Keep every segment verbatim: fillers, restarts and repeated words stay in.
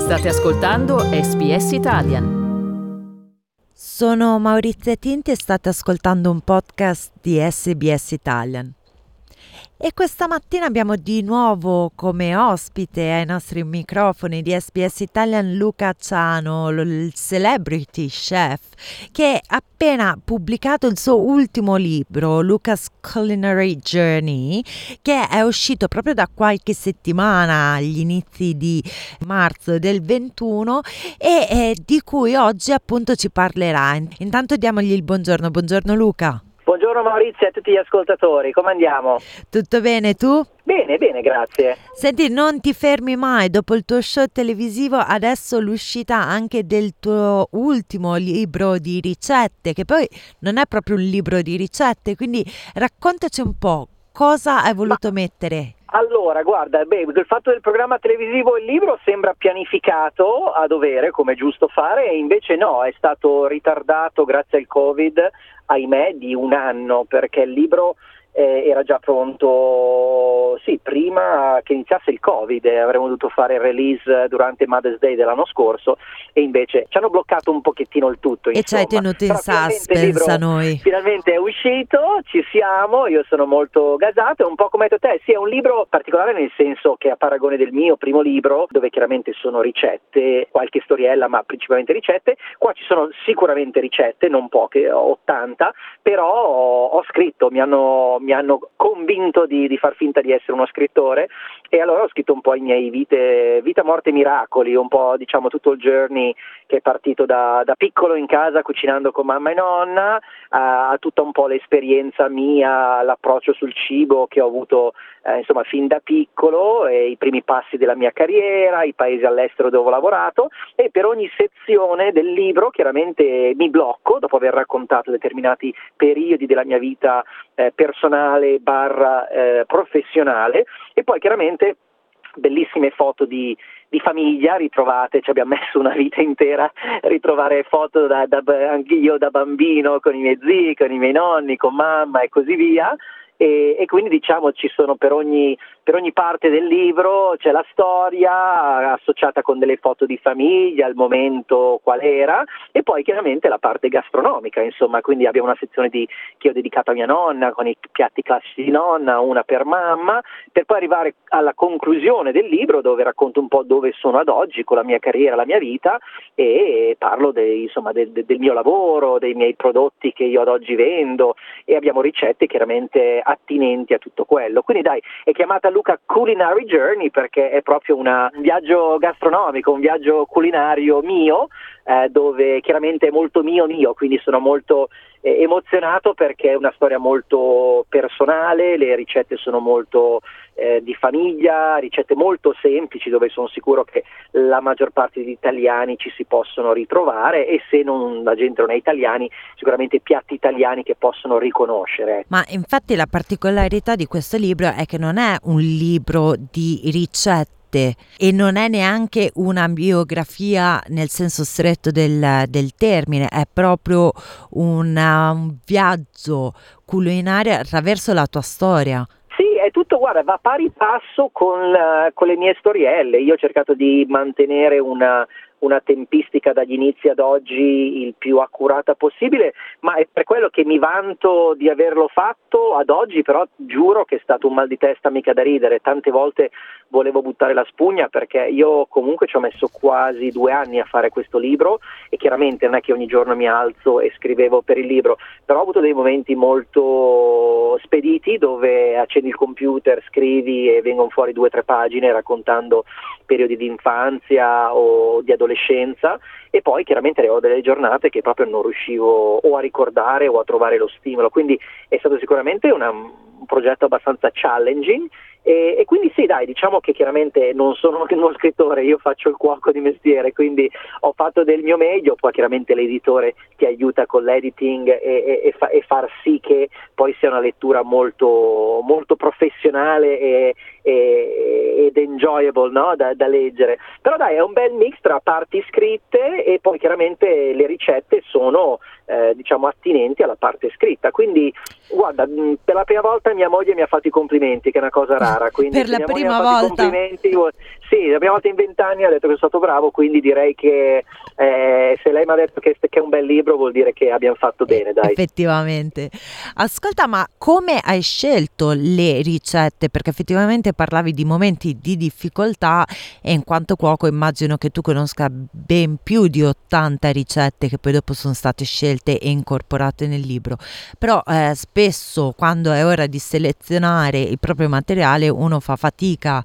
State ascoltando S B S Italian. Sono Maurizia Tinti e state ascoltando un podcast di S B S Italian. E questa mattina abbiamo di nuovo come ospite ai nostri microfoni di S B S Italian Luca Ciano, il celebrity chef, che ha appena pubblicato il suo ultimo libro, Luca's Culinary Journey, che è uscito proprio da qualche settimana, agli inizi di marzo del ventuno, e eh, di cui oggi appunto ci parlerà. Intanto diamogli il buongiorno. Buongiorno Luca. Buongiorno Maurizio e a tutti gli ascoltatori, come andiamo? Tutto bene, tu? Bene, bene, grazie. Senti, non ti fermi mai, dopo il tuo show televisivo, adesso l'uscita anche del tuo ultimo libro di ricette, che poi non è proprio un libro di ricette, quindi raccontaci un po', cosa hai voluto Ma... mettere? Allora, guarda, beh, il fatto del programma televisivo e il libro sembra pianificato a dovere, come è giusto fare, e invece no, è stato ritardato grazie al Covid, ahimè, di un anno, perché il libro eh, era già pronto, sì, prima che iniziasse il Covid, eh, avremmo dovuto fare il release durante Mother's Day dell'anno scorso, e invece ci hanno bloccato un pochettino il tutto, insomma. E ci hai tenuto in suspense a noi. Finalmente è uscito, ci siamo, io sono molto gasato, è un po' come hai detto te, sì, è un libro particolare nel senso che a paragone del mio primo libro, dove chiaramente sono ricette, qualche storiella, ma principalmente ricette, qua ci sono sicuramente ricette, non poche, ottanta, però ho scritto, mi hanno, mi hanno convinto di, di far finta di essere uno scrittore, e allora ho scritto un po' i miei vite, vita, morte, miracoli, un po' diciamo tutto il journey che è partito da, da piccolo in casa cucinando con mamma e nonna, a, a tutta un po' l'esperienza mia, l'approccio sul cibo che ho avuto eh, insomma fin da piccolo, e i primi passi della mia carriera, i paesi all'estero dove ho lavorato, e per ogni sezione del libro chiaramente mi blocco dopo aver raccontato determinati periodi della mia vita eh, personale barra eh, professionale, e poi chiaramente bellissime foto di, di famiglia ritrovate, ci abbiamo messo una vita intera a ritrovare foto da, da, anch'io da bambino con i miei zii, con i miei nonni, con mamma e così via. E, e quindi diciamo ci sono per ogni, per ogni parte del libro c'è la storia associata con delle foto di famiglia, il momento qual era, e poi chiaramente la parte gastronomica, insomma, quindi abbiamo una sezione di, che ho dedicato a mia nonna con i piatti classici di nonna, una per mamma, per poi arrivare alla conclusione del libro dove racconto un po' dove sono ad oggi con la mia carriera, la mia vita, e parlo de, insomma, del, del mio lavoro, dei miei prodotti che io ad oggi vendo, e abbiamo ricette chiaramente attinenti a tutto quello. Quindi dai, è chiamata Luca Culinary Journey perché è proprio una, un viaggio gastronomico, un viaggio culinario mio, eh, dove chiaramente è molto mio mio, quindi sono molto eh, emozionato perché è una storia molto personale, le ricette sono molto eh, di famiglia, ricette molto semplici dove sono sicuro che la maggior parte degli italiani ci si possono ritrovare, e se non, la gente non è italiani, sicuramente piatti italiani che possono riconoscere. Ma infatti la particolarità di questo libro è che non è un libro di ricette e non è neanche una biografia nel senso stretto del, del termine, è proprio una, un viaggio culinario attraverso la tua storia. Sì, è tutto, guarda, va pari passo con, uh, con le mie storielle. Io ho cercato di mantenere una, una tempistica dagli inizi ad oggi il più accurata possibile, ma è per quello che mi vanto di averlo fatto ad oggi, però giuro che è stato un mal di testa mica da ridere. Tante volte volevo buttare la spugna perché io comunque ci ho messo quasi due anni a fare questo libro, e chiaramente non è che ogni giorno mi alzo e scrivevo per il libro, però ho avuto dei momenti molto spediti dove accendi il computer, scrivi e vengono fuori due o tre pagine raccontando periodi di infanzia o di adolescenza, e poi chiaramente avevo delle giornate che proprio non riuscivo o a ricordare o a trovare lo stimolo, quindi è stato sicuramente una, un progetto abbastanza challenging. E, e quindi sì, dai, diciamo che chiaramente non sono uno scrittore, io faccio il cuoco di mestiere, quindi ho fatto del mio meglio, poi chiaramente l'editore ti aiuta con l'editing e, e, e, fa, e far sì che poi sia una lettura molto, molto professionale e, e, ed enjoyable, no? da, da leggere. Però dai, è un bel mix tra parti scritte e poi chiaramente le ricette sono eh, diciamo attinenti alla parte scritta. Quindi guarda, mh, per la prima volta mia moglie mi ha fatto i complimenti, che è una cosa rara, quindi Per se la mia moglie prima mi ha fatto i volta? complimenti, vuol- sì, la prima volta in vent'anni ha detto che sono stato bravo, quindi direi che eh, se lei mi ha detto che, che è un bel libro vuol dire che abbiamo fatto bene, dai. Effettivamente. Ascolta, ma come hai scelto le ricette? Perché effettivamente parlavi di momenti di difficoltà e in quanto cuoco immagino che tu conosca ben più di ottanta ricette che poi dopo sono state scelte e incorporate nel libro. Però eh, spesso quando è ora di selezionare il proprio materiale uno fa fatica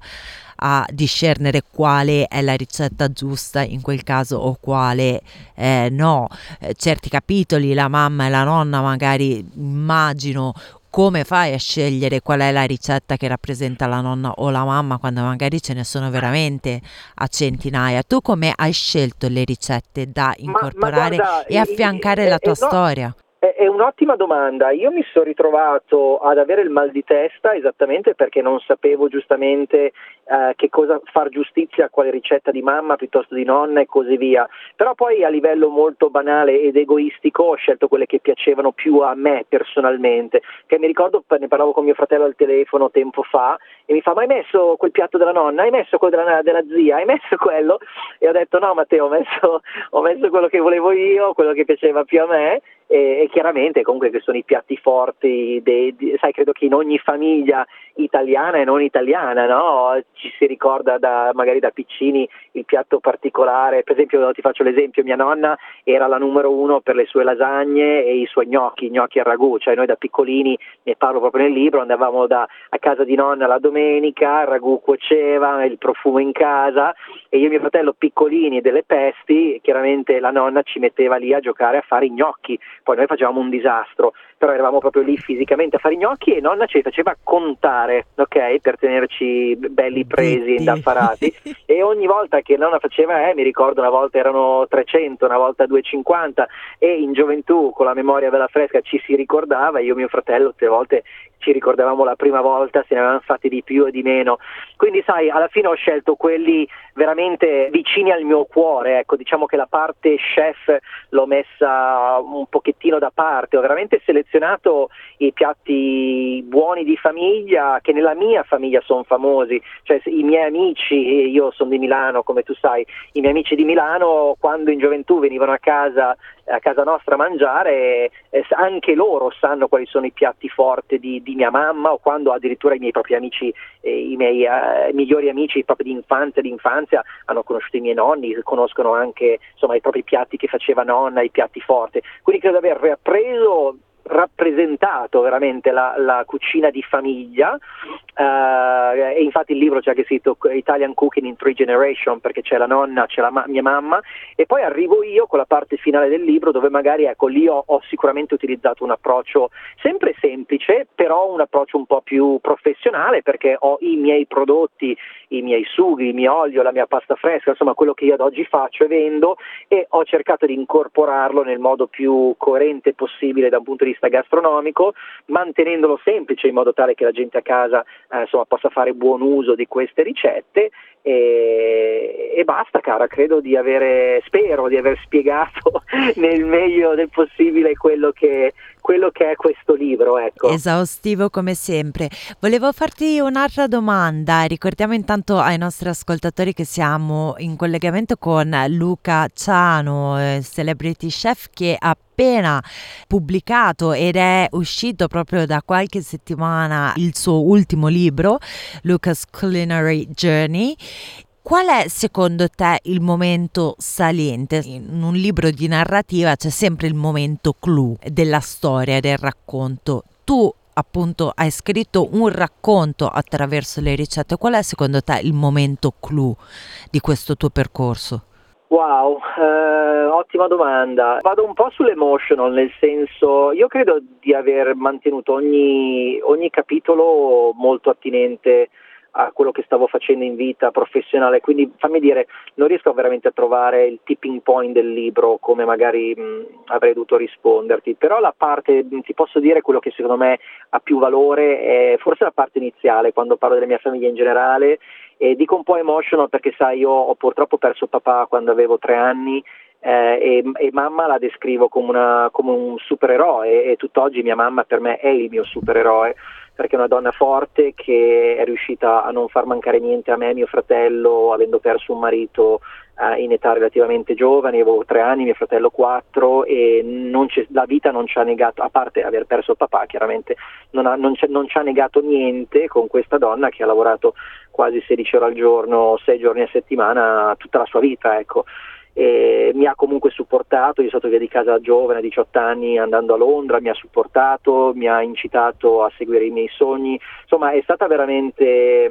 a discernere quale è la ricetta giusta in quel caso o quale eh, no. Eh, certi capitoli la mamma e la nonna magari immagino come fai a scegliere qual è la ricetta che rappresenta la nonna o la mamma quando magari ce ne sono veramente a centinaia. Tu come hai scelto le ricette da Ma, ma incorporare guarda, e affiancare è, la è, tua no, storia? è, è un'ottima domanda. Io mi sono ritrovato ad avere il mal di testa esattamente perché non sapevo giustamente eh, che cosa far giustizia a quale ricetta di mamma piuttosto di nonna e così via. Però poi a livello molto banale ed egoistico ho scelto quelle che piacevano più a me personalmente, che mi ricordo, ne parlavo con mio fratello al telefono tempo fa e mi fa: ma hai messo quel piatto della nonna? Hai messo quello della, della zia? Hai messo quello? E ho detto: no Matteo, ho messo, ho messo quello che volevo io, quello che piaceva più a me. E, e chiaramente comunque che sono i piatti forti, dei, di, sai, credo che in ogni famiglia italiana e non italiana, no? Ci si ricorda da, magari da piccini il piatto particolare. Per esempio, ti faccio l'esempio, mia nonna era la numero uno per le sue lasagne e i suoi gnocchi, gnocchi al ragù, cioè noi da piccolini, ne parlo proprio nel libro, andavamo da, a casa di nonna la domenica, il ragù cuoceva, il profumo in casa e io e mio fratello piccolini delle pesti, chiaramente la nonna ci metteva lì a giocare a fare i gnocchi. Poi noi facevamo un disastro, però eravamo proprio lì fisicamente a fare i gnocchi e nonna ce li faceva contare, ok? Per tenerci belli presi e indaffarati. E ogni volta che nonna faceva, eh, mi ricordo una volta erano trecento, una volta duecentocinquanta e in gioventù con la memoria bella fresca ci si ricordava, io e mio fratello tutte le volte ci ricordavamo la prima volta, se ne avevano fatti di più e di meno. Quindi sai, alla fine ho scelto quelli veramente vicini al mio cuore, ecco, diciamo che la parte chef l'ho messa un pochettino da parte, ho veramente selezionato i piatti buoni di famiglia che nella mia famiglia sono famosi, cioè i miei amici, io sono di Milano come tu sai, i miei amici di Milano quando in gioventù venivano a casa a casa nostra a mangiare, eh, anche loro sanno quali sono i piatti forti di, di mia mamma o quando addirittura i miei propri amici, eh, i miei eh, migliori amici proprio di infanzia di infanzia hanno conosciuto i miei nonni, conoscono anche insomma i propri piatti che faceva nonna, i piatti forti, quindi credo di aver ripreso rappresentato veramente la, la cucina di famiglia eh, e infatti il libro c'è anche scritto Italian Cooking in Three Generation perché c'è la nonna, c'è la ma- mia mamma e poi arrivo io con la parte finale del libro dove magari ecco lì ho, ho sicuramente utilizzato un approccio sempre semplice però un approccio un po' più professionale perché ho i miei prodotti, i miei sughi, il mio olio, la mia pasta fresca, insomma quello che io ad oggi faccio e vendo e ho cercato di incorporarlo nel modo più coerente possibile da un punto di vista gastronomico, mantenendolo semplice in modo tale che la gente a casa eh, insomma, possa fare buon uso di queste ricette e, e basta cara, credo di avere, spero di aver spiegato nel meglio del possibile quello che, quello che è questo libro, ecco. Esaustivo come sempre. Volevo farti un'altra domanda, ricordiamo intanto ai nostri ascoltatori che siamo in collegamento con Luca Ciano, eh, celebrity chef che ha appena pubblicato ed è uscito proprio da qualche settimana il suo ultimo libro, Luca's Culinary Journey. Qual è secondo te il momento saliente? In un libro di narrativa c'è sempre il momento clou della storia, del racconto. Tu appunto hai scritto un racconto attraverso le ricette. Qual è secondo te il momento clou di questo tuo percorso? Wow, eh, ottima domanda. Vado un po' sull'emotional, nel senso, io credo di aver mantenuto ogni, ogni capitolo molto attinente a quello che stavo facendo in vita professionale, quindi fammi dire, non riesco veramente a trovare il tipping point del libro come magari mh, avrei dovuto risponderti, però la parte, mh, ti posso dire quello che secondo me ha più valore è forse la parte iniziale, quando parlo della mia famiglia in generale, e dico un po' emotional perché sai io ho purtroppo perso papà quando avevo tre anni eh, e, e mamma la descrivo come, una, come un supereroe, e tutt'oggi mia mamma per me è il mio supereroe, perché è una donna forte che è riuscita a non far mancare niente a me e mio fratello, avendo perso un marito eh, in età relativamente giovane. Io avevo tre anni, mio fratello quattro, e non ci, la vita non ci ha negato, a parte aver perso il papà chiaramente, non, ha, non, ci, non ci ha negato niente con questa donna che ha lavorato quasi sedici ore al giorno, sei giorni a settimana, tutta la sua vita, ecco. E mi ha comunque supportato. Io sono stato via di casa giovane, a diciotto anni, andando a Londra, mi ha supportato, mi ha incitato a seguire i miei sogni, insomma è stata veramente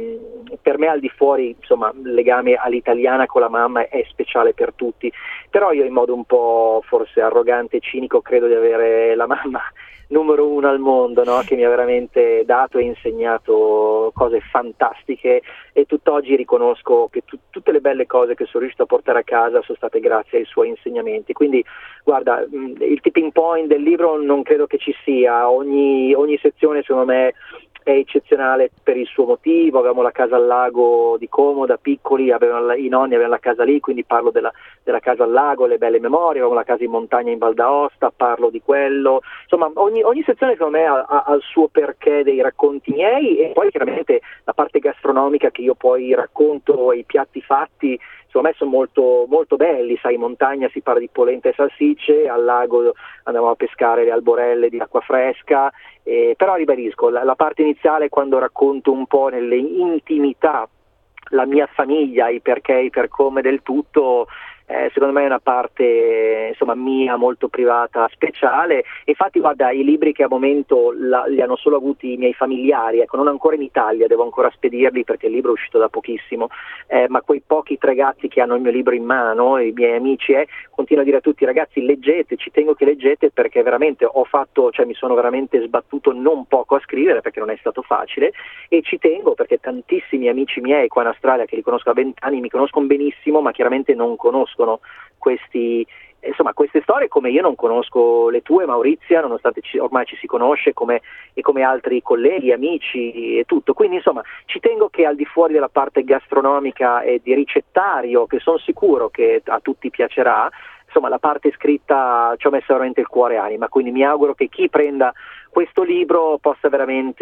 mh, per me, al di fuori, insomma, il legame all'italiana con la mamma è speciale per tutti, però io in modo un po' forse arrogante e cinico credo di avere la mamma numero uno al mondo, no? Che mi ha veramente dato e insegnato cose fantastiche, e tutt'oggi riconosco che tu, tutte le belle cose che sono riuscito a portare a casa sono state grazie ai suoi insegnamenti. Quindi guarda, il tipping point del libro non credo che ci sia, ogni, ogni sezione secondo me è eccezionale per il suo motivo. Avevamo la casa al lago di Como da piccoli, avevano, i nonni avevano la casa lì, quindi parlo della, della casa al lago, le belle memorie. Avevamo la casa in montagna in Val d'Aosta, parlo di quello. Insomma ogni, ogni sezione secondo me ha, ha, ha il suo perché dei racconti miei, e poi chiaramente la parte gastronomica che io poi racconto, i piatti fatti secondo me sono molto, molto belli. Sai, in montagna si parla di polenta e salsicce, al lago andavamo a pescare le alborelle di acqua fresca, eh, però ribadisco, la, la parte iniziale, quando racconto un po' nelle intimità la mia famiglia, i perché, i per come del tutto, eh, secondo me è una parte insomma mia, molto privata, speciale. Infatti guarda, i libri che a momento la, li hanno solo avuti i miei familiari, ecco, non ancora in Italia, devo ancora spedirli perché il libro è uscito da pochissimo, eh, ma quei pochi tre gatti che hanno il mio libro in mano, i miei amici, eh, continuo a dire a tutti: ragazzi, leggete, ci tengo che leggete, perché veramente ho fatto, cioè mi sono veramente sbattuto non poco a scrivere, perché non è stato facile, e ci tengo perché tantissimi amici miei qua in Australia, che li conosco da vent'anni, mi conoscono benissimo, ma chiaramente non conoscono questi, insomma, queste storie, come io non conosco le tue, Maurizia, nonostante ci, ormai ci si conosce, come, e come altri colleghi, amici e tutto. Quindi insomma ci tengo che al di fuori della parte gastronomica e di ricettario, che sono sicuro che a tutti piacerà, insomma la parte scritta ci ho messo veramente il cuore e anima, quindi mi auguro che chi prenda questo libro possa veramente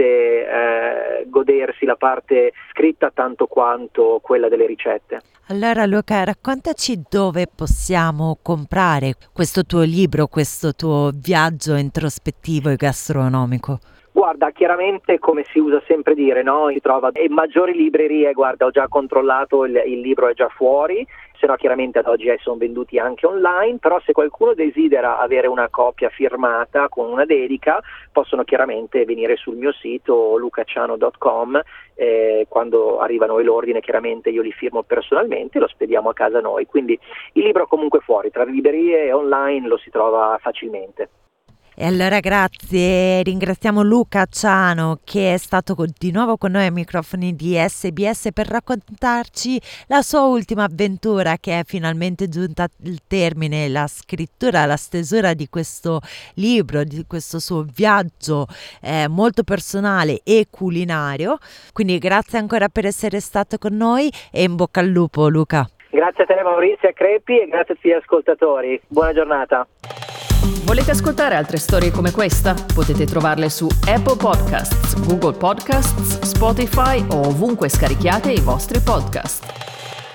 eh, godersi la parte scritta tanto quanto quella delle ricette. Allora Luca, raccontaci dove possiamo comprare questo tuo libro, questo tuo viaggio introspettivo e gastronomico. Guarda, chiaramente, come si usa sempre dire, no? Si trova in maggiori librerie. Guarda, ho già controllato, il, il libro è già fuori, se no chiaramente ad oggi sono venduti anche online, però se qualcuno desidera avere una copia firmata con una dedica, possono chiaramente venire sul mio sito lucacciano punto com, eh, quando arrivano l'ordine chiaramente io li firmo personalmente e lo spediamo a casa noi, quindi il libro comunque fuori, tra librerie e online lo si trova facilmente. E allora grazie, ringraziamo Luca Ciano che è stato di nuovo con noi ai microfoni di S B S per raccontarci la sua ultima avventura, che è finalmente giunta al termine, la scrittura, la stesura di questo libro, di questo suo viaggio eh, molto personale e culinario. Quindi grazie ancora per essere stato con noi e in bocca al lupo, Luca. Grazie a te Maurizia Crepi e grazie a tutti gli ascoltatori. Buona giornata. Volete ascoltare altre storie come questa? Potete trovarle su Apple Podcasts, Google Podcasts, Spotify o ovunque scarichiate i vostri podcast.